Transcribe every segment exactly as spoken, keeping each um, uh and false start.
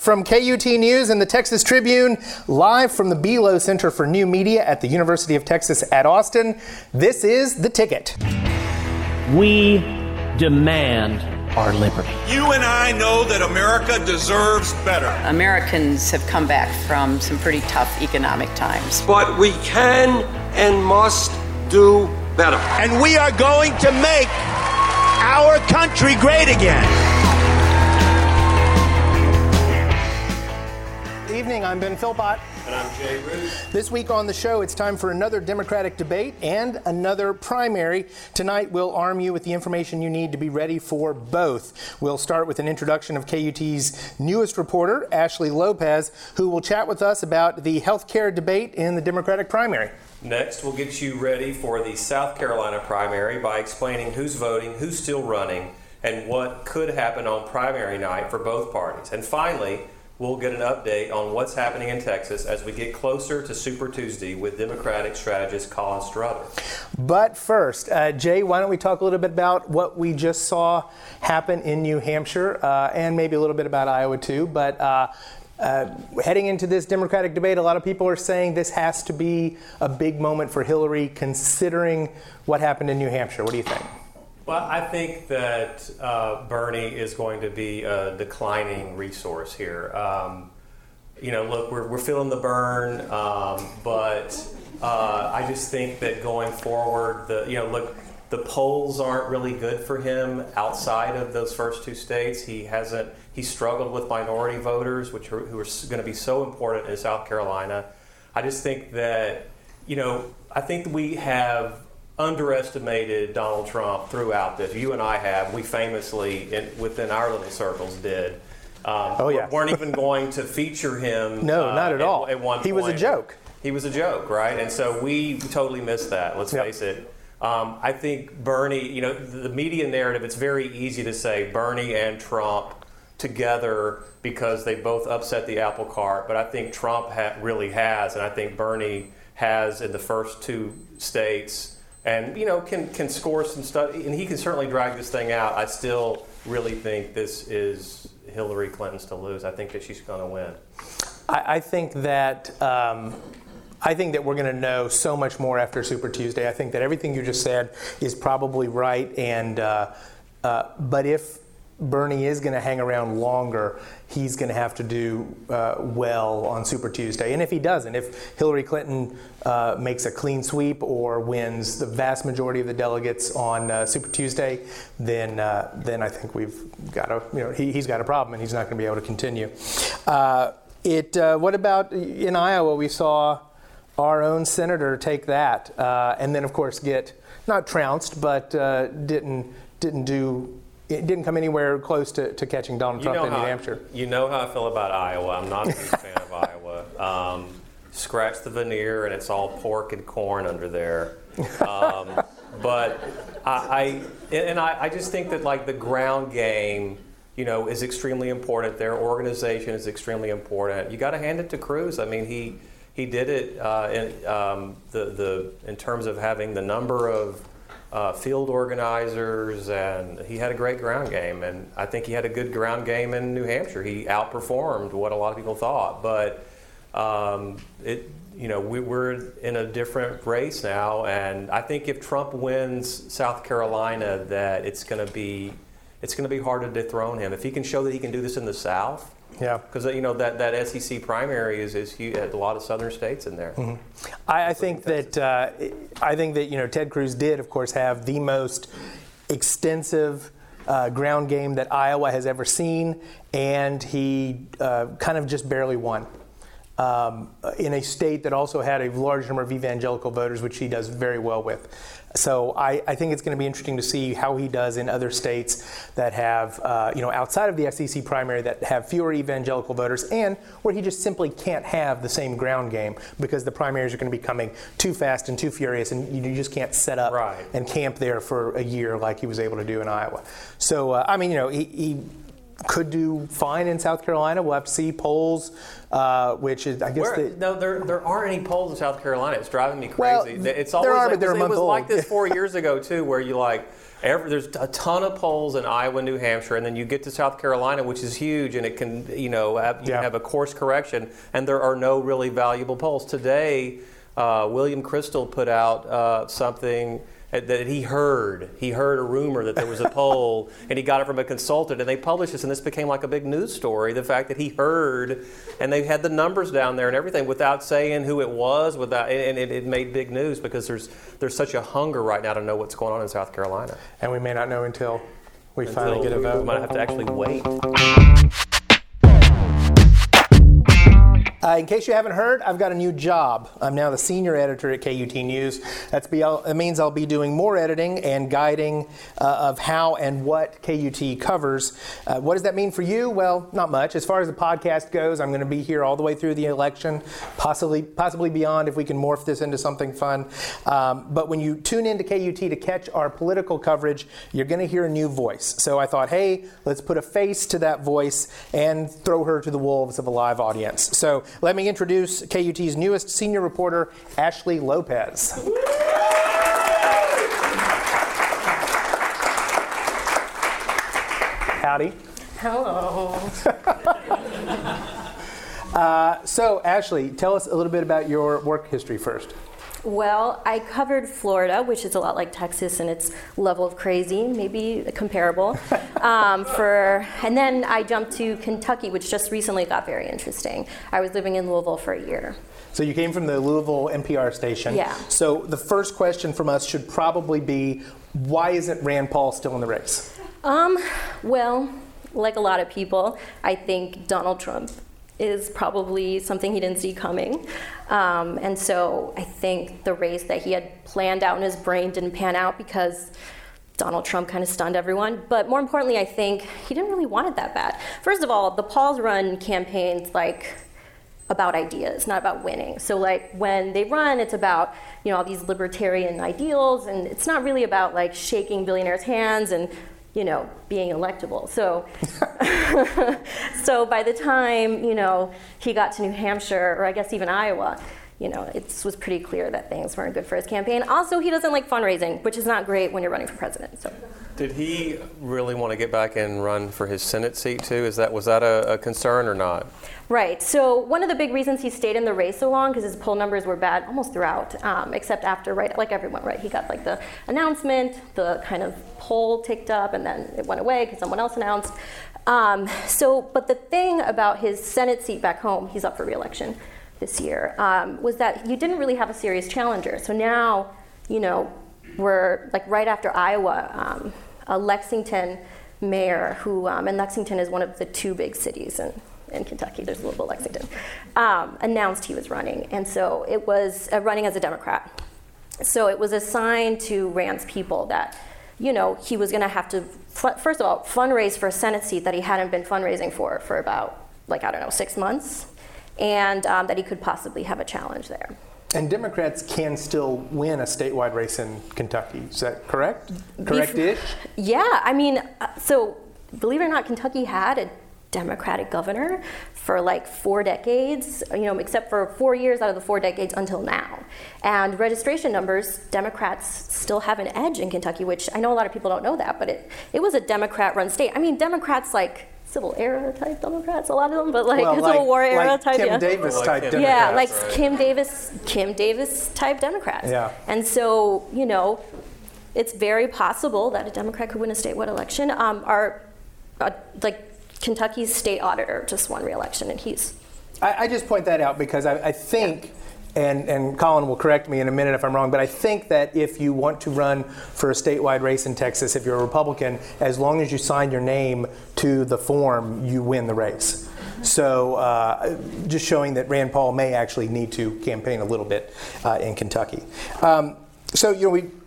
From K U T News and the Texas Tribune, live from the Below Center for New Media at the University of Texas at Austin, this is The Ticket. We demand our liberty. You and I know that America deserves better. Americans have come back from some pretty tough economic times. But we can and must do better. And we are going to make our country great again. Evening, I'm Ben Philpott. And I'm Jay Root. This week on the show, it's time for another Democratic debate and another primary. Tonight, we'll arm you with the information you need to be ready for both. We'll start with an introduction of K U T's newest reporter, Ashley Lopez, who will chat with us about the health care debate in the Democratic primary. Next, we'll get you ready for the South Carolina primary by explaining who's voting, who's still running, and what could happen on primary night for both parties. And finally, we'll get an update on what's happening in Texas as we get closer to Super Tuesday with Democratic strategist Colin Strother. But first, uh, Jay, why don't we talk a little bit about what we just saw happen in New Hampshire uh, and maybe a little bit about Iowa too. But uh, uh, heading into this Democratic debate, a lot of people are saying this has to be a big moment for Hillary considering what happened in New Hampshire. What do you think? Well, I think that uh, Bernie is going to be a declining resource here. Um, you know, look, we're, we're feeling the burn, um, but uh, I just think that going forward, the you know, look, the polls aren't really good for him outside of those first two states. He hasn't. He struggled with minority voters, which are, who are going to be so important in South Carolina. I just think that, you know, I think we have underestimated Donald Trump throughout this. You and I have. We famously, in, within our little circles, did. Um, oh, yeah. weren't even going to feature him. No, uh, not at, at all. At one he point. was a joke. He was a joke, right? And so we totally missed that. Let's yep. face it. Um, I think Bernie, you know, the media narrative, it's very easy to say Bernie and Trump together because they both upset the apple cart. But I think Trump ha- really has, and I think Bernie has in the first two states. And, you know, can can score some stuff, and he can certainly drag this thing out. I still really think this is Hillary Clinton's to lose. I think that she's going to win. I, I think that um, I think that we're going to know so much more after Super Tuesday. I think that everything you just said is probably right. And uh, uh, but if Bernie is going to hang around longer, he's going to have to do uh, well on Super Tuesday. And if he doesn't, if Hillary Clinton uh, makes a clean sweep or wins the vast majority of the delegates on uh, Super Tuesday, then uh, then I think we've got a you know he, he's got a problem and he's not going to be able to continue. Uh, it. Uh, what about in Iowa? We saw our own senator take that, uh, and then of course get not trounced, but uh, didn't didn't do. It didn't come anywhere close to, to catching Donald Trump in New Hampshire. You know how I feel about Iowa. I'm not a big fan of Iowa. Um, scratch the veneer, and it's all pork and corn under there. Um, but I, I and I, I just think that like the ground game, you know, is extremely important. Their organization is extremely important. You got to hand it to Cruz. I mean, he he did it uh, in um, the the in terms of having the number of Uh, field organizers, and he had a great ground game, and I think he had a good ground game in New Hampshire. He outperformed what a lot of people thought, but um, it, you know, we, we're in a different race now, and I think if Trump wins South Carolina, that it's going to be, it's going to be hard to dethrone him. If he can show that he can do this in the South. Yeah, because you know that, that S E C primary is is huge, a lot of southern states in there. Mm-hmm. I, I think that uh, I think that you know Ted Cruz did, of course, have the most extensive uh, ground game that Iowa has ever seen, and he uh, kind of just barely won um, in a state that also had a large number of evangelical voters, which he does very well with. So I, I think it's going to be interesting to see how he does in other states that have, uh, you know, outside of the S E C primary that have fewer evangelical voters and where he just simply can't have the same ground game because the primaries are going to be coming too fast and too furious and you just can't set up right. and camp there for a year like he was able to do in Iowa. So, uh, I mean, you know, he, he could do fine in South Carolina. We'll have to see. Polls, uh, which is, I guess, Where, the, no, there there aren't any polls in South Carolina. It's driving me Well, crazy. It's always there are, like, but they're a it month was old. like this four years ago too, where you like. Every, there's a ton of polls in Iowa, New Hampshire, and then you get to South Carolina, which is huge, and it can, you know, have, you Yeah. have a course correction, and there are no really valuable polls. Today, uh, William Crystal put out uh, something that he heard. He heard a rumor that there was a poll, and he got it from a consultant, and they published this, and this became like a big news story, the fact that he heard, and they had the numbers down there and everything without saying who it was, without, and it, it made big news because there's there's such a hunger right now to know what's going on in South Carolina. and we may not know until we Until finally get a vote. We might have to actually wait. Uh, in case you haven't heard, I've got a new job. I'm now the senior editor at K U T News. That's be, that means I'll be doing more editing and guiding uh, of how and what K U T covers. Uh, what does that mean for you? Well, not much. As far as the podcast goes, I'm going to be here all the way through the election, possibly possibly beyond if we can morph this into something fun. Um, but when you tune into K U T to catch our political coverage, you're going to hear a new voice. So I thought, hey, let's put a face to that voice and throw her to the wolves of a live audience. So let me introduce K U T's newest senior reporter, Ashley Lopez. Howdy. Hello. uh, so, Ashley, tell us a little bit about your work history first. Well, I covered Florida, which is a lot like Texas in its level of crazy, maybe comparable. Um, for and then I jumped to Kentucky, which just recently got very interesting. I was living in Louisville for a year. So you came from the Louisville N P R station. Yeah. So the first question from us should probably be, why isn't Rand Paul still in the race? Um, well, like a lot of people, I think Donald Trump is probably something he didn't see coming. Um, and so I think the race that he had planned out in his brain didn't pan out because Donald Trump kind of stunned everyone. But more importantly, I think he didn't really want it that bad. First of all, the Pauls run campaigns like about ideas, not about winning. So like when they run, it's about, you know, all these libertarian ideals, and it's not really about like shaking billionaires' hands and, you know, being electable. So, so by the time, you know, he got to New Hampshire, or I guess even Iowa, you know, it was pretty clear that things weren't good for his campaign. Also, he doesn't like fundraising, which is not great when you're running for president. So. Did he really want to get back and run for his Senate seat too? Is that was that a, a concern or not? Right. So one of the big reasons he stayed in the race so long, because his poll numbers were bad almost throughout, um, except after, right, like everyone, right? He got like the announcement, the kind of poll ticked up, and then it went away because someone else announced. Um, so, but the thing about his Senate seat back home, he's up for re-election this year, um, was that you didn't really have a serious challenger. So now, you know, we're like right after Iowa, um, a Lexington mayor who, um, and Lexington is one of the two big cities in, in Kentucky, there's Louisville, Lexington, um, announced he was running. And so it was uh, running as a Democrat. So it was a sign to Rand's people that, you know, he was gonna have to, first of all, fundraise for a Senate seat that he hadn't been fundraising for for about, like, I don't know, six months, and um, that he could possibly have a challenge there. And Democrats can still win a statewide race in Kentucky. Is that correct? Correct-ish? Yeah, I mean, so believe it or not, Kentucky had a Democratic governor for like four decades, you know, except for four years out of the four decades until now. And registration numbers, Democrats still have an edge in Kentucky, which I know a lot of people don't know that, but it, it was a Democrat-run state. I mean, Democrats like Civil Era type Democrats, a lot of them, but like well, Civil like, War era like type, Kim yeah. Davis Like type Kim Democrats. Yeah, like right. Kim Davis, Kim Davis type Democrats. Yeah. And so, you know, it's very possible that a Democrat could win a statewide election. Um, our, uh, like, Kentucky's state auditor just won re-election, and he's. I, I just point that out because I, I think, and, and Colin will correct me in a minute if I'm wrong, but I think that if you want to run for a statewide race in Texas, if you're a Republican, as long as you sign your name to the form, you win the race. So uh, just showing that Rand Paul may actually need to campaign a little bit uh, in Kentucky. Um, so, you know, we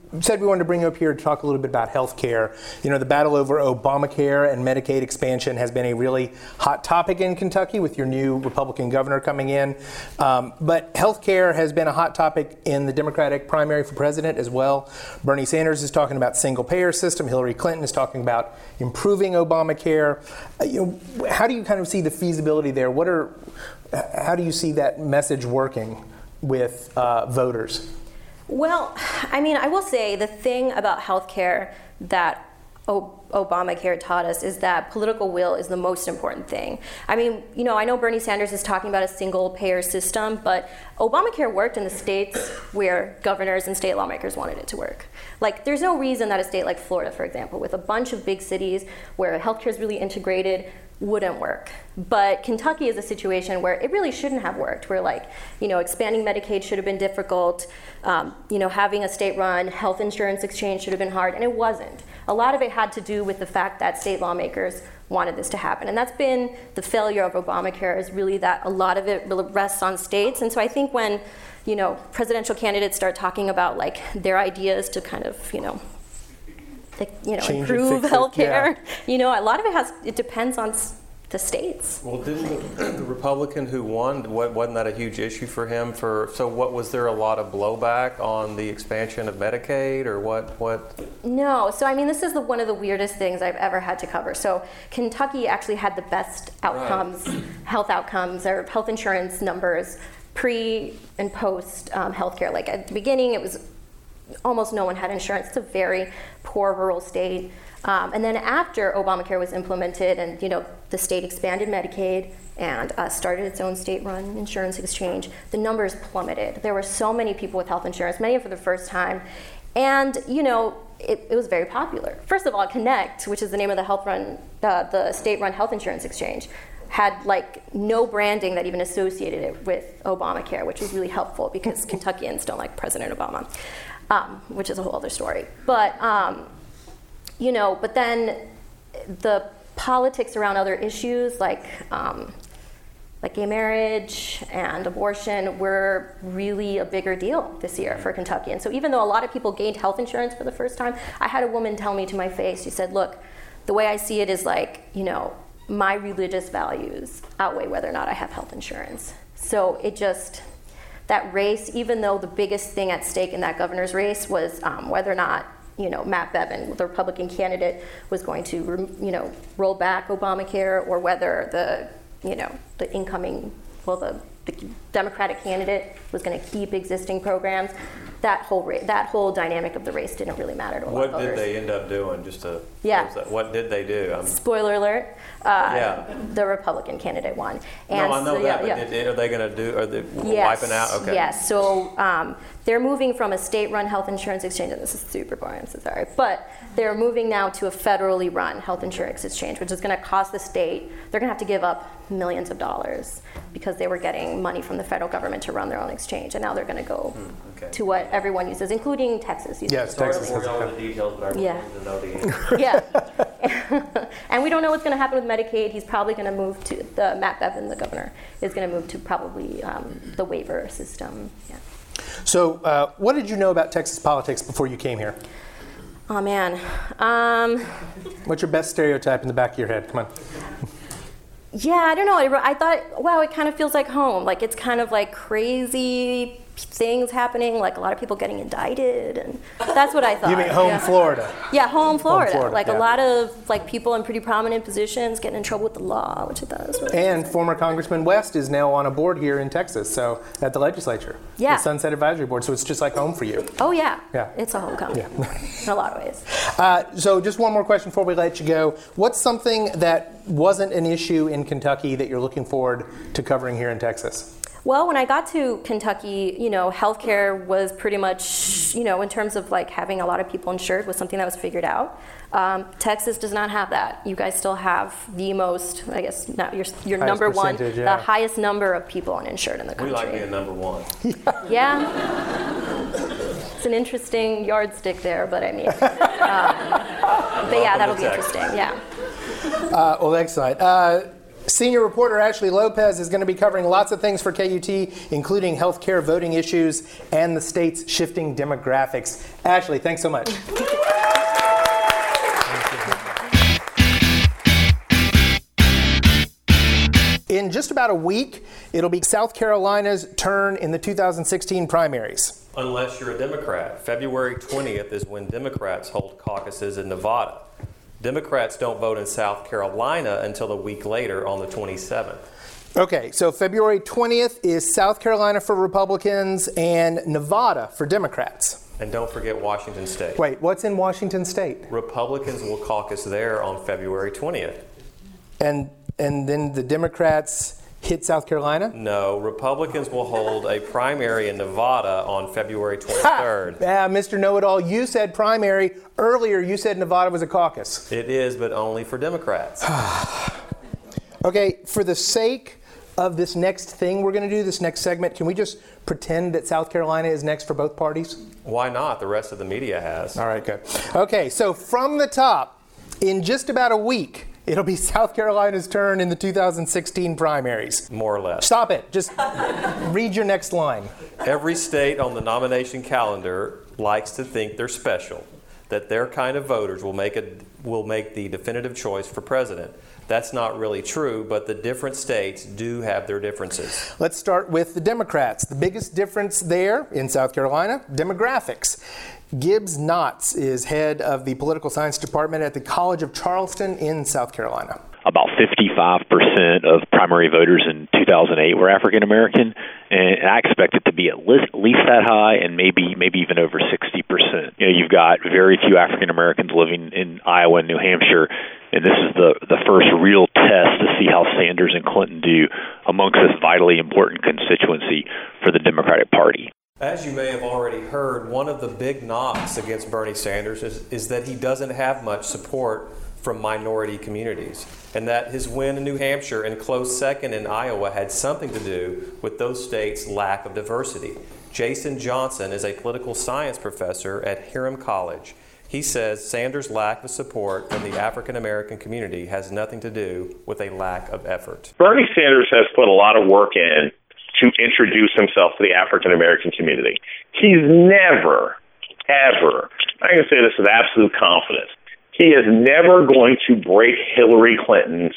said we wanted to bring you up here to talk a little bit about health care. You know, the battle over Obamacare and Medicaid expansion has been a really hot topic in Kentucky with your new Republican governor coming in. Um, but health care has been a hot topic in the Democratic primary for president as well. Bernie Sanders is talking about single-payer system. Hillary Clinton is talking about improving Obamacare. Uh, you know, how do you kind of see the feasibility there? What are, how do you see that message working with uh, voters? Well, I mean, I will say the thing about healthcare that o- Obamacare taught us is that political will is the most important thing. I mean, you know, I know Bernie Sanders is talking about a single-payer system, but Obamacare worked in the states where governors and state lawmakers wanted it to work. Like, there's no reason that a state like Florida, for example, with a bunch of big cities where healthcare is really integrated, wouldn't work. But Kentucky is a situation where it really shouldn't have worked, where, like, you know, expanding Medicaid should have been difficult, um, you know, having a state-run health insurance exchange should have been hard, and it wasn't. A lot of it had to do with the fact that state lawmakers wanted this to happen, and that's been the failure of Obamacare, is really that a lot of it rests on states. And so I think when, you know, presidential candidates start talking about, like, their ideas to kind of, you know, like, you know, Change improve it, fix it, healthcare. yeah. You know, a lot of it has, it depends on s- the states. Well, didn't the, the Republican who won, what, wasn't that a huge issue for him? For so, what was there a lot of blowback on the expansion of Medicaid, or what? What? No, so I mean, this is the, one of the weirdest things I've ever had to cover. So Kentucky actually had the best outcomes, right. health outcomes, or health insurance numbers, pre and post um, healthcare. Like at the beginning, it was almost no one had insurance. It's a very poor rural state. Um, and then after Obamacare was implemented, and you know the state expanded Medicaid and uh, started its own state-run insurance exchange, the numbers plummeted. There were so many people with health insurance, many for the first time, and you know it, it was very popular. First of all, Connect, which is the name of the health run, uh, the state-run health insurance exchange, had like no branding that even associated it with Obamacare, which was really helpful because Kentuckians don't like President Obama. Um, which is a whole other story. But, um, you know, but then the politics around other issues like um, like gay marriage and abortion were really a bigger deal this year for Kentucky. And so even though a lot of people gained health insurance for the first time, I had a woman tell me to my face, she said, look, the way I see it is like, you know, my religious values outweigh whether or not I have health insurance. So it just... that race, even though the biggest thing at stake in that governor's race was um, whether or not, you know, Matt Bevin, the Republican candidate, was going to, you know, roll back Obamacare, or whether the, you know, the incoming, well, the, the Democratic candidate was going to keep existing programs. That whole ra- that whole dynamic of the race didn't really matter to a lot of What voters. did they end up doing? Just to Yeah. close that, what did they do? I'm, Spoiler alert. Uh, Yeah. The Republican candidate won. no, I know so, that. yeah, But yeah. did, are they going to do? Are they Yes. wiping out? Okay. Yes. So um, they're moving from a state-run health insurance exchange, and this is super boring, I'm so sorry, but they're moving now to a federally run health insurance exchange, which is going to cost the state, they're going to have to give up millions of dollars because they were getting money from the federal government to run their own exchange, and now they're going to go Mm, okay. to what everyone uses, including Texas. uses Yes, it. Texas. We're going into details, but I Yeah. wanted to know the answer. Yeah. And we don't know what's going to happen with Medicaid. He's probably going to move to, the Matt Bevin, the governor, is going to move to probably um, the waiver system. Yeah. So uh, what did you know about Texas politics before you came here? Oh, man. Um, What's your best stereotype in the back of your head? Come on. yeah, I don't know. I, I thought, wow, it kind of feels like home. Like, it's kind of like crazy things happening, like a lot of people getting indicted, and that's what I thought. You mean home yeah. Florida? Yeah, home Florida. Florida, like yeah. a lot of like people in pretty prominent positions getting in trouble with the law, which I thought was really And former Congressman West is now on a board here in Texas, so at the legislature. Yeah. The Sunset Advisory Board, so it's just like home for you. Oh, yeah. Yeah. It's a homecoming Yeah. in a lot of ways. Uh, so just one more question before we let you go. What's something that wasn't an issue in Kentucky that you're looking forward to covering here in Texas? Well, when I got to Kentucky, you know, healthcare was pretty much, you know, in terms of like having a lot of people insured was something that was figured out. Um, Texas does not have that. You guys still have the most, I guess, not your your Highest number one, percentage, yeah. the highest number of people uninsured in the country. We like being number one. Yeah. It's an interesting yardstick there, but I mean, um, but yeah, that'll be interesting. Yeah. Uh, well, excellent. Uh, Senior reporter Ashley Lopez is going to be covering lots of things for K U T, including healthcare, voting issues, and the state's shifting demographics. Ashley, thanks so much. In just about a week, it'll be South Carolina's turn in the two thousand sixteen primaries. Unless you're a Democrat. February twentieth is when Democrats hold caucuses in Nevada. Democrats don't vote in South Carolina until a week later on the twenty-seventh. Okay, so February twentieth is South Carolina for Republicans and Nevada for Democrats. And don't forget Washington State. Wait, what's in Washington State? Republicans will caucus there on February twentieth. And and then the Democrats hit South Carolina? No, Republicans will hold a primary in Nevada on February twenty-third. Ah, Mister Know-It-All, you said primary. Earlier, you said Nevada was a caucus. It is, but only for Democrats. Okay, for the sake of this next thing we're going to do, this next segment, can we just pretend that South Carolina is next for both parties? Why not? The rest of the media has. All right, good. Okay, so from the top, in just about a week, it'll be South Carolina's turn in the two thousand sixteen primaries. More or less. Stop it. Just read your next line. Every state on the nomination calendar likes to think they're special, that their kind of voters will make a, will make the definitive choice for president. That's not really true, but the different states do have their differences. Let's start with the Democrats. The biggest difference there in South Carolina, demographics. Gibbs Knotts is head of the political science department at the College of Charleston in South Carolina. About fifty-five percent of primary voters in two thousand eight were African American, and I expect it to be at least, at least that high, and maybe maybe even over sixty percent. You know, you've got very few African Americans living in Iowa and New Hampshire, and this is the the first real test to see how Sanders and Clinton do amongst this vitally important constituency for the Democratic Party. As you may have already heard, one of the big knocks against Bernie Sanders is, is that he doesn't have much support from minority communities, and that his win in New Hampshire and close second in Iowa had something to do with those states' lack of diversity. Jason Johnson is a political science professor at Hiram College. He says Sanders' lack of support from the African American community has nothing to do with a lack of effort. Bernie Sanders has put a lot of work in to introduce himself to the African American community. He's never, ever, I'm going to say this with absolute confidence, he is never going to break Hillary Clinton's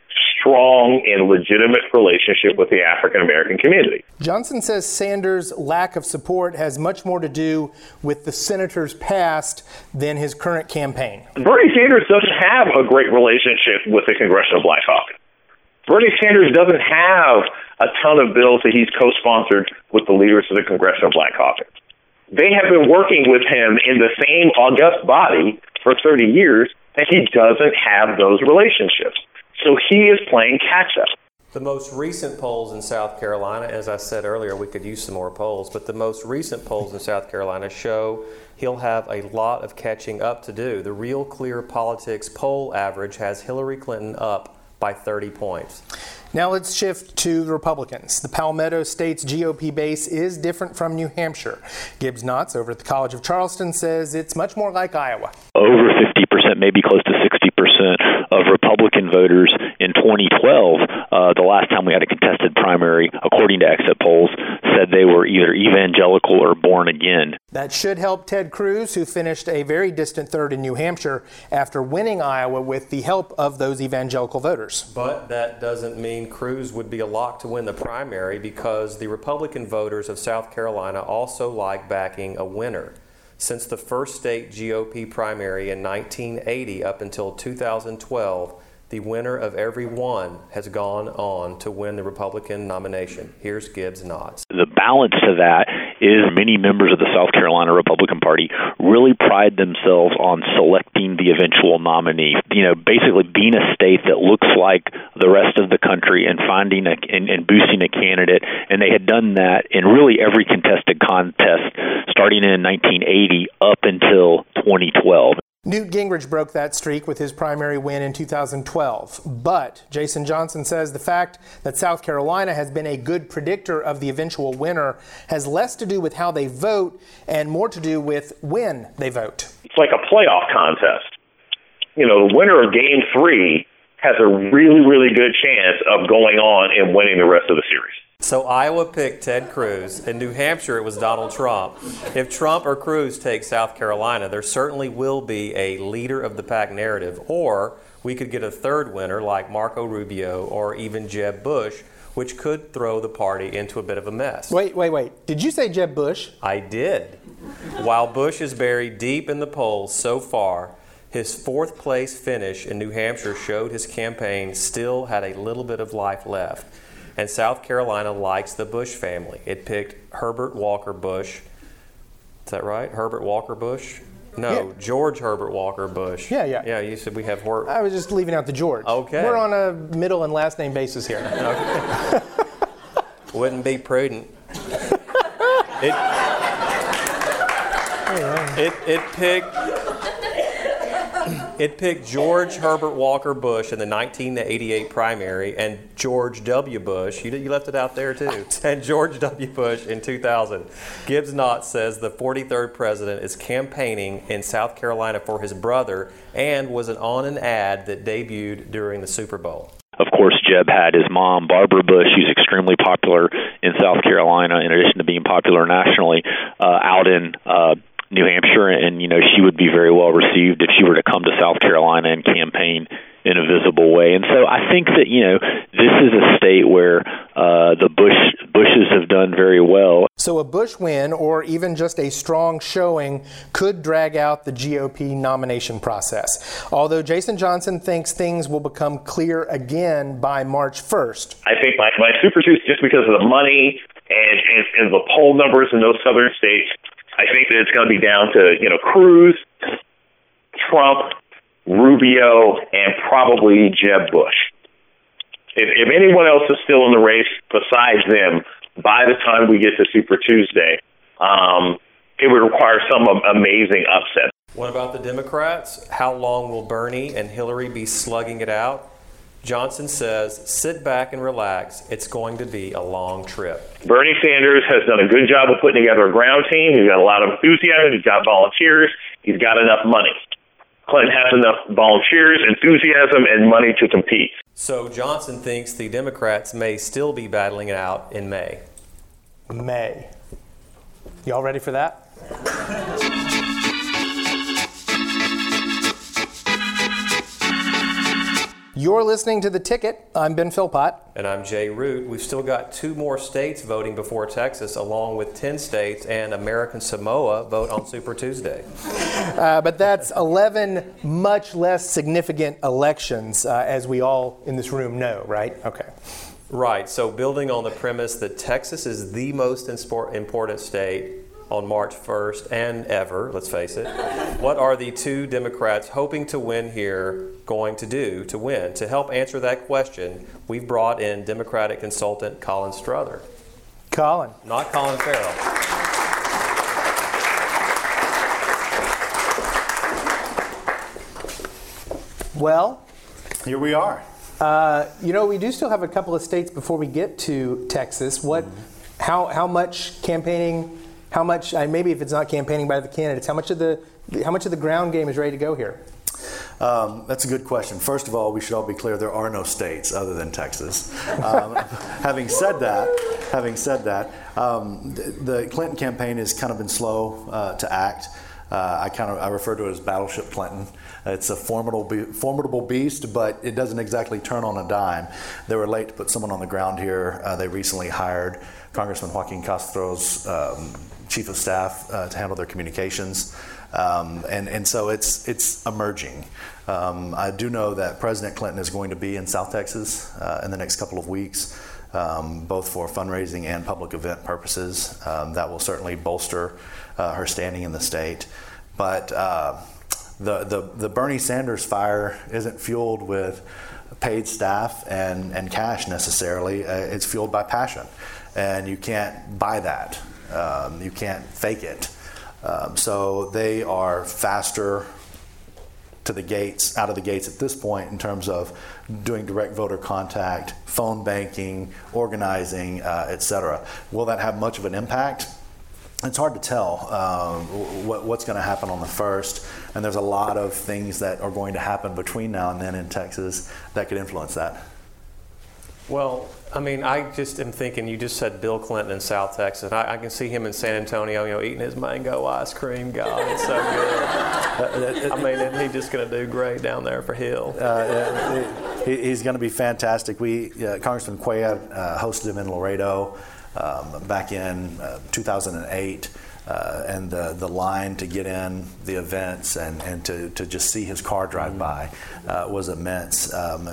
strong and legitimate relationship with the African American community. Johnson says Sanders' lack of support has much more to do with the senator's past than his current campaign. Bernie Sanders doesn't have a great relationship with the Congressional Black Caucus. Bernie Sanders doesn't have a ton of bills that he's co-sponsored with the leaders of the Congressional Black Caucus. They have been working with him in the same august body for thirty years, and he doesn't have those relationships. So he is playing catch-up. The most recent polls in South Carolina, as I said earlier, we could use some more polls, but the most recent polls in South Carolina show he'll have a lot of catching up to do. The Real Clear Politics poll average has Hillary Clinton up by thirty points. Now let's shift to the Republicans. The Palmetto State's G O P base is different from New Hampshire. Gibbs Knotts over at the College of Charleston says it's much more like Iowa. Over fifty percent, maybe close to sixty percent of Republican voters in twenty twelve, uh, the last time we had a contested primary, according to exit polls, said they were either evangelical or born again. That should help Ted Cruz, who finished a very distant third in New Hampshire after winning Iowa with the help of those evangelical voters. But that doesn't mean Cruz would be a lock to win the primary, because the Republican voters of South Carolina also like backing a winner. Since the first state G O P primary in nineteen eighty up until two thousand twelve, the winner of every one has gone on to win the Republican nomination. Here's Gibbs Knotts. The balance to that is many members of the South Carolina Republican Party really pride themselves on selecting the eventual nominee. You know, basically being a state that looks like the rest of the country and finding a, and, and boosting a candidate. And they had done that in really every contested contest starting in nineteen eighty up until twenty twelve. Newt Gingrich broke that streak with his primary win in two thousand twelve. But Jason Johnson says the fact that South Carolina has been a good predictor of the eventual winner has less to do with how they vote and more to do with when they vote. It's like a playoff contest. You know, the winner of game three has a really, really good chance of going on and winning the rest of the series. So Iowa picked Ted Cruz. In New Hampshire, it was Donald Trump. If Trump or Cruz take South Carolina, there certainly will be a leader of the pack narrative, or we could get a third winner like Marco Rubio or even Jeb Bush, which could throw the party into a bit of a mess. Wait, wait, wait. Did you say Jeb Bush? I did. While Bush is buried deep in the polls so far, his fourth place finish in New Hampshire showed his campaign still had a little bit of life left. And South Carolina likes the Bush family. It picked Herbert Walker Bush. Is that right? Herbert Walker Bush? No, Yeah. George Herbert Walker Bush. Yeah, yeah. Yeah, you said we have Hor- I was just leaving out the George. Okay. We're on a middle and last name basis here. Okay. Wouldn't be prudent. It, it, it picked it picked George Herbert Walker Bush in the nineteen eighty-eight primary and George W. Bush. You, you left it out there too. And George W. Bush in two thousand. Gibbs Knott says the forty-third president is campaigning in South Carolina for his brother and was on an ad that debuted during the Super Bowl. Of course, Jeb had his mom, Barbara Bush, who's extremely popular in South Carolina, in addition to being popular nationally, uh, out in uh, New Hampshire, and, you know, she would be very well received if she were to come to South Carolina and campaign in a visible way. And so I think that, you know, this is a state where uh, the Bush Bushes have done very well. So a Bush win, or even just a strong showing, could drag out the G O P nomination process. Although Jason Johnson thinks things will become clear again by March first. I think my, my Super Tuesday, just because of the money and, and, and the poll numbers in those southern states, I think that it's going to be down to, you know, Cruz, Trump, Rubio, and probably Jeb Bush. If, if anyone else is still in the race besides them, by the time we get to Super Tuesday, um, it would require some amazing upset. What about the Democrats? How long will Bernie and Hillary be slugging it out? Johnson says, sit back and relax. It's going to be a long trip. Bernie Sanders has done a good job of putting together a ground team. He's got a lot of enthusiasm. He's got volunteers. He's got enough money. Clinton has enough volunteers, enthusiasm, and money to compete. So Johnson thinks the Democrats may still be battling it out in May. May. Y'all ready for that? You're listening to The Ticket. I'm Ben Philpott. And I'm Jay Root. We've still got two more states voting before Texas, along with ten states and American Samoa vote on Super Tuesday. Uh, but that's eleven much less significant elections, uh, as we all in this room know, right? Okay. Right. So building on the premise that Texas is the most important state on March first and ever, let's face it, what are the two Democrats hoping to win here going to do to win? To help answer that question, we've brought in Democratic consultant Colin Strother. Colin. Not Colin Farrell. Well, here we are. Uh, you know, we do still have a couple of states before we get to Texas. What, mm-hmm. how how much campaigning? How much? Uh, maybe if it's not campaigning by the candidates, how much of the how much of the ground game is ready to go here? Um, that's a good question. First of all, we should all be clear: there are no states other than Texas. Um, having said that, having said that, um, the, the Clinton campaign has kind of been slow uh, to act. Uh, I kind of I refer to it as Battleship Clinton. It's a formidable, be- formidable beast, but it doesn't exactly turn on a dime. They were late to put someone on the ground here. Uh, they recently hired Congressman Joaquin Castro's um, chief of staff uh, to handle their communications, um, and and so it's it's emerging. Um, I do know that President Clinton is going to be in South Texas uh, in the next couple of weeks, um, both for fundraising and public event purposes. Um, that will certainly bolster uh, her standing in the state, but. Uh, The, the the Bernie Sanders fire isn't fueled with paid staff and, and cash necessarily. Uh, it's fueled by passion, and you can't buy that. Um, you can't fake it. Um, so they are faster to the gates, out of the gates at this point in terms of doing direct voter contact, phone banking, organizing, uh, et cetera. Will that have much of an impact? it's hard to tell uh, what, what's going to happen on the first, and there's a lot of things that are going to happen between now and then in Texas that could influence that. Well, I mean, I just am thinking, you just said Bill Clinton in South Texas. I, I can see him in San Antonio, you know, eating his mango ice cream. God, it's so good. I mean, isn't he just going to do great down there for Hill? Uh, he, he's going to be fantastic. We, uh, Congressman Cuellar uh, hosted him in Laredo um, back in uh, two thousand eight. Uh, and the, the line to get in the events and, and to, to just see his car drive by uh, was immense. Um,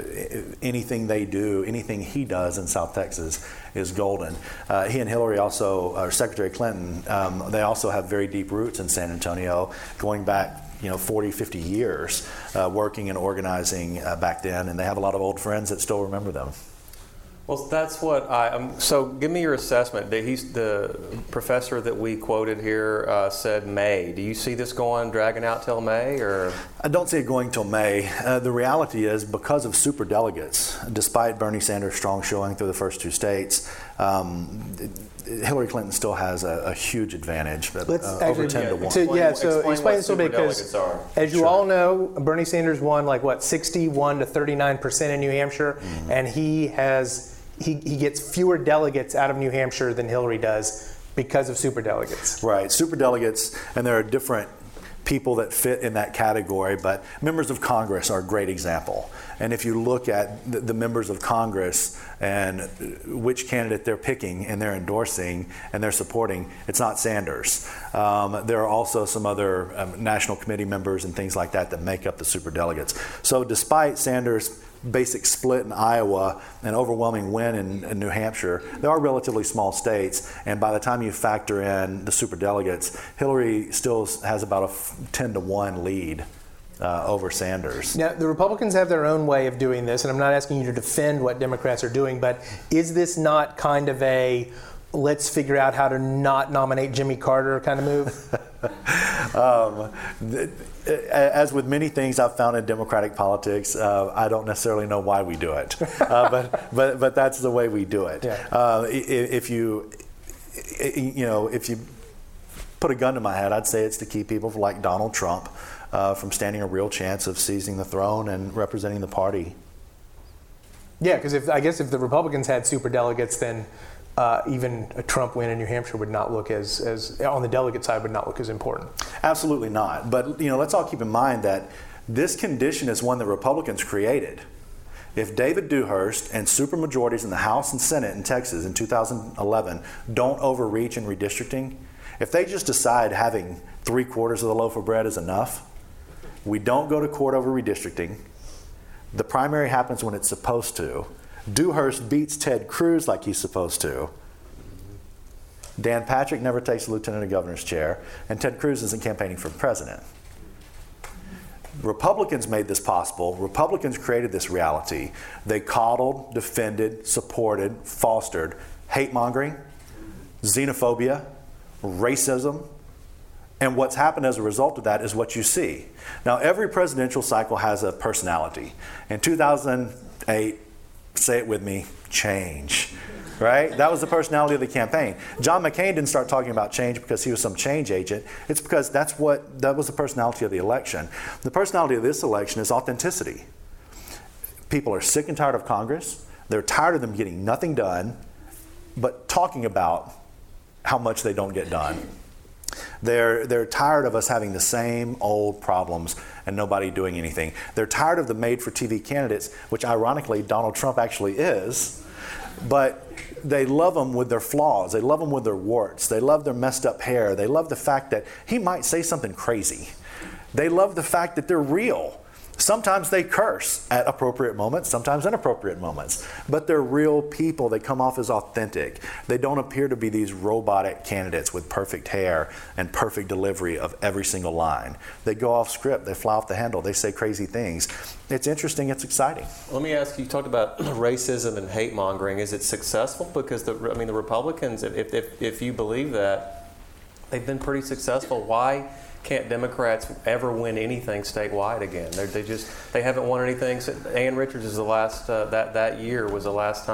anything they do, anything he does in South Texas is golden. Uh, he and Hillary also, or Secretary Clinton, um, they also have very deep roots in San Antonio, going back you know, forty, fifty years, uh, working and organizing uh, back then, and they have a lot of old friends that still remember them. Well, that's what I. Um, so, give me your assessment. He's the professor that we quoted here uh, said May. Do you see this going dragging out till May, or? I don't see it going till May. Uh, the reality is, because of superdelegates, despite Bernie Sanders' strong showing through the first two states, um, Hillary Clinton still has a, a huge advantage, uh, Let's over actually, ten yeah, to one. To, yeah, so explain, explain this a little bit, because as you Sure. all know, Bernie Sanders won like what sixty-one to thirty-nine percent in New Hampshire, mm-hmm. and he has. He, he gets fewer delegates out of New Hampshire than Hillary does because of superdelegates. Right, superdelegates, and there are different people that fit in that category, but members of Congress are a great example. And if you look at the, the members of Congress and which candidate they're picking and they're endorsing and they're supporting, it's not Sanders. Um, there are also some other um, national committee members and things like that that make up the superdelegates. So despite Sanders' basic split in Iowa, an overwhelming win in, in New Hampshire, there are relatively small states, and by the time you factor in the superdelegates, Hillary still has about a ten to one lead uh, over Sanders. Now, the Republicans have their own way of doing this, and I'm not asking you to defend what Democrats are doing, but is this not kind of a let's figure out how to not nominate Jimmy Carter kind of move? um, th- As with many things I've found in Democratic politics, uh, I don't necessarily know why we do it, uh, but but but that's the way we do it. Yeah. Uh, if you you know if you put a gun to my head, I'd say it's to keep people like Donald Trump uh, from standing a real chance of seizing the throne and representing the party. Yeah, because if I guess if the Republicans had superdelegates, then Uh, even a Trump win in New Hampshire would not look as, as on the delegate side would not look as important. Absolutely not. But you know, let's all keep in mind that this condition is one that Republicans created. If David Dewhurst and supermajorities in the House and Senate in Texas in two thousand eleven don't overreach in redistricting, if they just decide having three quarters of the loaf of bread is enough, we don't go to court over redistricting. The primary happens when it's supposed to. Dewhurst beats Ted Cruz like he's supposed to. Dan Patrick never takes the lieutenant governor's chair, and Ted Cruz isn't campaigning for president. Republicans made this possible. Republicans created this reality. They coddled, defended, supported, fostered hate-mongering, xenophobia, racism, and what's happened as a result of that is what you see. Now, every presidential cycle has a personality. In two thousand eight, say it with me, change, right? That was the personality of the campaign. John McCain didn't start talking about change because he was some change agent. It's because that's what, that was the personality of the election. The personality of this election is authenticity. People are sick and tired of Congress. They're tired of them getting nothing done, but talking about how much they don't get done. They're, they're tired of us having the same old problems and nobody doing anything. They're tired of the made-for-T V candidates, which ironically Donald Trump actually is, but they love them with their flaws. They love them with their warts. They love their messed up hair. They love the fact that he might say something crazy. They love the fact that they're real. Sometimes they curse at appropriate moments, sometimes inappropriate moments, but they're real people. They come off as authentic. They don't appear to be these robotic candidates with perfect hair and perfect delivery of every single line. They go off script, they fly off the handle, they say crazy things. It's interesting, it's exciting. Let me ask you, you talked about racism and hate mongering. Is it successful? Because the, I mean, the Republicans, if, if, if you believe that, they've been pretty successful. Why can't Democrats ever win anything statewide again? They're, they just they haven't won anything. Ann Richards is the last uh, that that year was the last time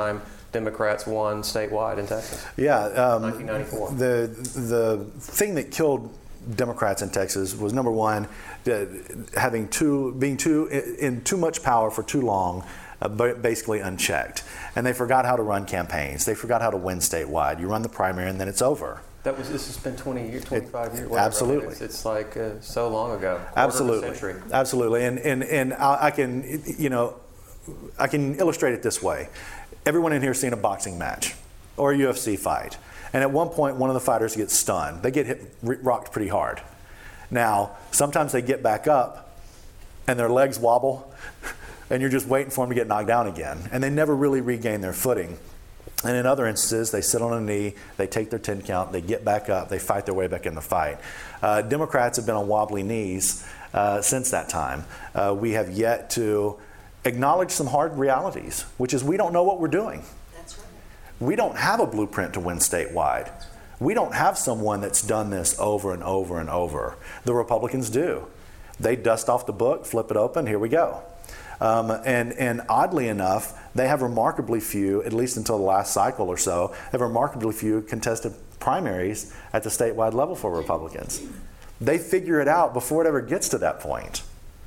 Democrats won statewide in Texas. Yeah, um, nineteen ninety-four. The the thing that killed Democrats in Texas was, number one, uh, having too being too in too much power for too long, uh, basically unchecked, and they forgot how to run campaigns. They forgot how to win statewide. You run the primary and then it's over. That was this has been twenty years, twenty-five it, years. Absolutely, it's, it's like uh, so long ago. Absolutely, of a century. Absolutely, and and and I, I can you know I can illustrate it this way. Everyone in here has seen a boxing match or a U F C fight. And at one point, one of the fighters gets stunned. They get hit, rocked pretty hard. Now, sometimes they get back up and their legs wobble and you're just waiting for them to get knocked down again. And they never really regain their footing. And in other instances, they sit on a knee, they take their ten count, they get back up, they fight their way back in the fight. Uh, Democrats have been on wobbly knees uh, since that time. Uh, we have yet to acknowledge some hard realities, which is we don't know what we're doing. That's right. We don't have a blueprint to win statewide. We don't have someone that's done this over and over and over. The Republicans do. They dust off the book, flip it open, here we go. Um, and, and oddly enough, they have remarkably few, at least until the last cycle or so, have remarkably few contested primaries at the statewide level for Republicans. They figure it out before it ever gets to that point.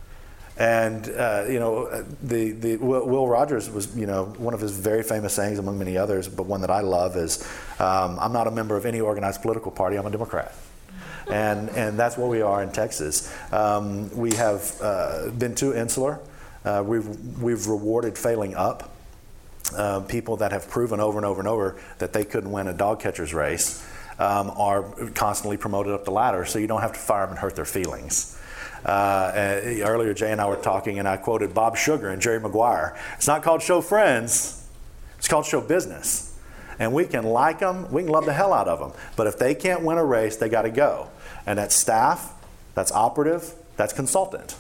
And uh, you know, the the Will, Will Rogers was, you know, one of his very famous sayings, among many others, but one that I love is, um, "I'm not a member of any organized political party. I'm a Democrat." And and that's what we are in Texas. Um, we have uh, been too insular. Uh, we've we've rewarded failing up. Uh, people that have proven over and over and over that they couldn't win a dog catcher's race um, are constantly promoted up the ladder, so you don't have to fire them and hurt their feelings. Uh, earlier, Jay and I were talking, and I quoted Bob Sugar and Jerry Maguire. It's not called show friends. It's called show business. And we can like them. We can love the hell out of them. But if they can't win a race, they got to go. And that's staff, that's operative, that's consultant.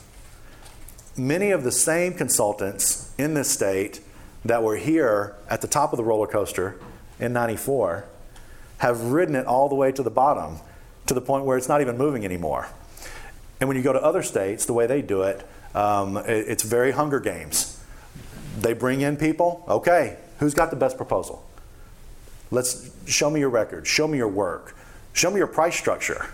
Many of the same consultants in this state that were here at the top of the roller coaster in ninety-four have ridden it all the way to the bottom, to the point where it's not even moving anymore. And when you go to other states, the way they do it, um, it, it's very Hunger Games. They bring in people. Okay, who's got the best proposal? Let's show me your record. Show me your work. Show me your price structure.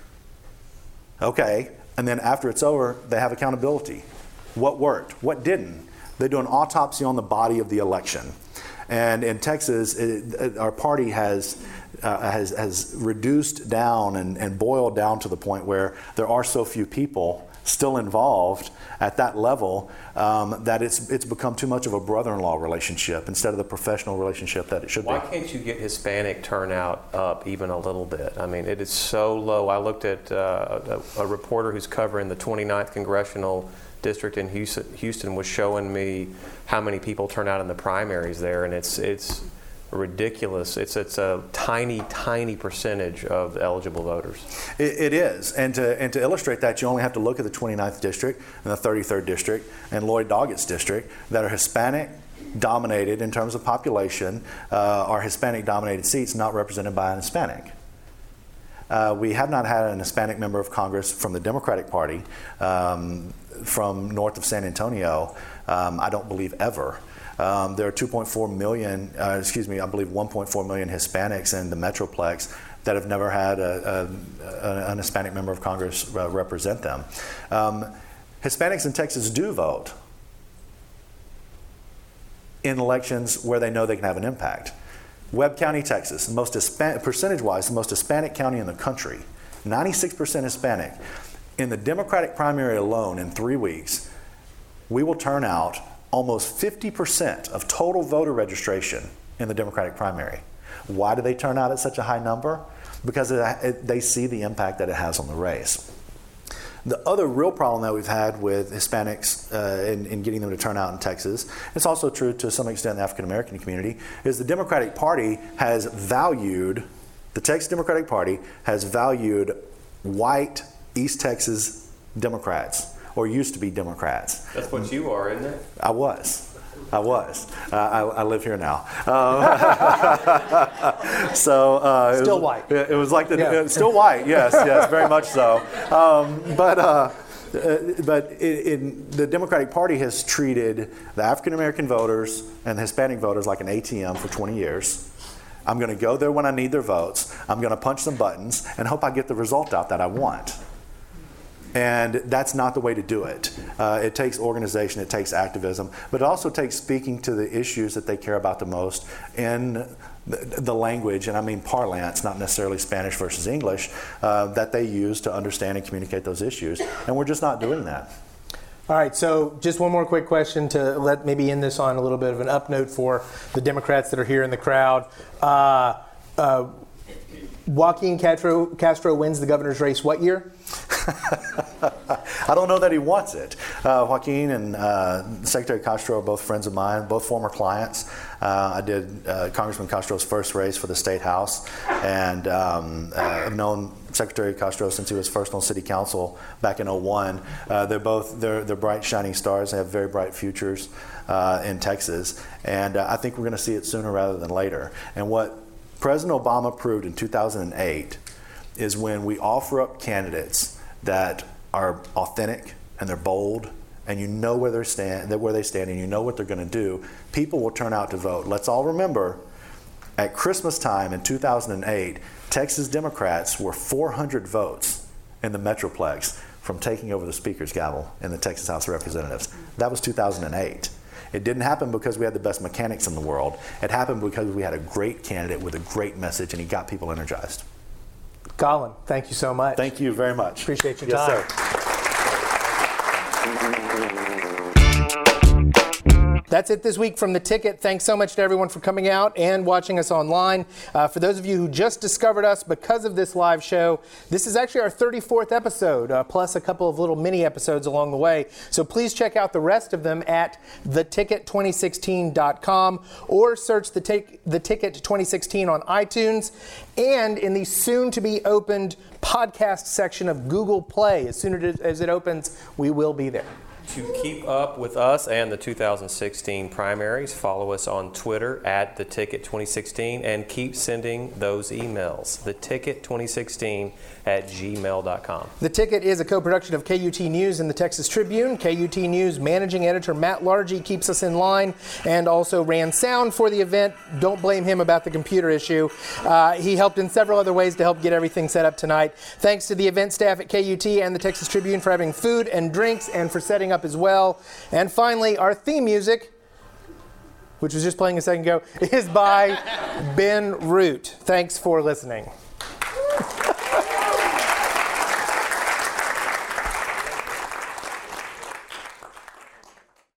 Okay, and then after it's over, they have accountability. What worked? What didn't? They do an autopsy on the body of the election. And in Texas, it, it, our party has uh, has, has reduced down and, and boiled down to the point where there are so few people still involved at that level um, that it's it's become too much of a brother-in-law relationship instead of the professional relationship that it should Why be. Why can't you get Hispanic turnout up even a little bit? I mean, it is so low. I looked at uh, a, a reporter who's covering the twenty-ninth Congressional District in Houston, Houston was showing me how many people turn out in the primaries there, and it's it's ridiculous. It's it's a tiny, tiny percentage of eligible voters. It, it is, and to and to illustrate that, you only have to look at the twenty-ninth District and the thirty-third District and Lloyd Doggett's district that are Hispanic dominated in terms of population, uh, are Hispanic dominated seats not represented by an Hispanic. Uh, we have not had an Hispanic member of Congress from the Democratic Party um, from north of San Antonio, um, I don't believe ever. Um, there are two point four million, uh, excuse me, I believe one point four million Hispanics in the Metroplex that have never had a, a, a, an Hispanic member of Congress uh, represent them. Um, Hispanics in Texas do vote in elections where they know they can have an impact. Webb County, Texas, the most Hispan- percentage-wise, the most Hispanic county in the country, ninety-six percent Hispanic. In the Democratic primary alone, in three weeks, we will turn out almost fifty percent of total voter registration in the Democratic primary. Why do they turn out at such a high number? Because it, it, they see the impact that it has on the race. The other real problem that we've had with Hispanics uh, in, in getting them to turn out in Texas, it's also true to some extent in the African American community, is the Democratic Party has valued, the Texas Democratic Party has valued white East Texas Democrats, or used to be Democrats. That's what you are, isn't it? I was. I was. Uh, I, I live here now. Um, so uh, still it was, white. It, it was like the yeah. uh, still white. Yes, yes, very much so. Um, but uh, Uh, but it, it, the Democratic Party has treated the African American voters and the Hispanic voters like an A T M for twenty years. I'm going to go there when I need their votes. I'm going to punch some buttons and hope I get the result out that I want. And that's not the way to do it. Uh, it takes organization, it takes activism, but it also takes speaking to the issues that they care about the most in the, the language, and I mean parlance, not necessarily Spanish versus English, uh, that they use to understand and communicate those issues. And we're just not doing that. All right, so just one more quick question to let maybe end this on a little bit of an up note for the Democrats that are here in the crowd. Uh, uh, Joaquin Castro, Castro wins the governor's race what year? I don't know that he wants it. Uh, Joaquin and uh, Secretary Castro are both friends of mine, both former clients. Uh, I did uh, Congressman Castro's first race for the State House, and um, uh, I've known Secretary Castro since he was first on City Council back in oh one. Uh, they're both they're, they're bright, shining stars. They have very bright futures uh, in Texas, and uh, I think we're going to see it sooner rather than later. And what President Obama proved in two thousand eight is when we offer up candidates that are authentic and they're bold, and you know where they stand, where they stand, and you know what they're going to do, people will turn out to vote. Let's all remember, at Christmas time in two thousand eight, Texas Democrats were four hundred votes in the Metroplex from taking over the Speaker's gavel in the Texas House of Representatives. That was two thousand eight. It didn't happen because we had the best mechanics in the world. It happened because we had a great candidate with a great message, and he got people energized. Colin, thank you so much. Thank you very much. Appreciate your yes, time. Sir. That's it this week from The Ticket. Thanks so much to everyone for coming out and watching us online. Uh, for those of you who just discovered us because of this live show, this is actually our thirty-fourth episode, uh, plus a couple of little mini episodes along the way. So please check out the rest of them at the ticket twenty sixteen dot com or search the, tic- the Ticket twenty sixteen on iTunes and in the soon-to-be opened podcast section of Google Play. As soon as it opens, we will be there. To keep up with us and the two thousand sixteen primaries, follow us on Twitter at the ticket twenty sixteen and keep sending those emails. the ticket twenty sixteen at gmail dot com. The Ticket is a co-production of K U T News and the Texas Tribune. K U T News managing editor Matt Largy keeps us in line and also ran sound for the event. Don't blame him about the computer issue. Uh, he helped in several other ways to help get everything set up tonight. Thanks to the event staff at K U T and the Texas Tribune for having food and drinks and for setting up as well. And finally, our theme music, which was just playing a second ago, is by Ben Root. Thanks for listening.